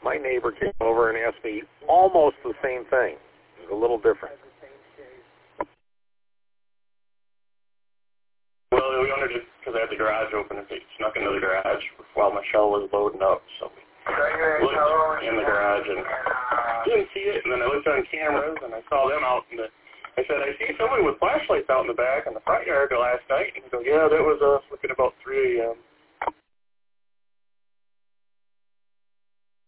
my neighbor came over and asked me almost the same thing. It was a little different. Well, we wanted to, because I had the garage open, and they snuck into the garage while Michelle was loading up, so we looked in the garage and didn't see it, and then I looked on cameras, and I saw them out in the, I said, I see somebody with flashlights out in the back in the front yard last night, and he goes, yeah, that was us looking about 3 a.m.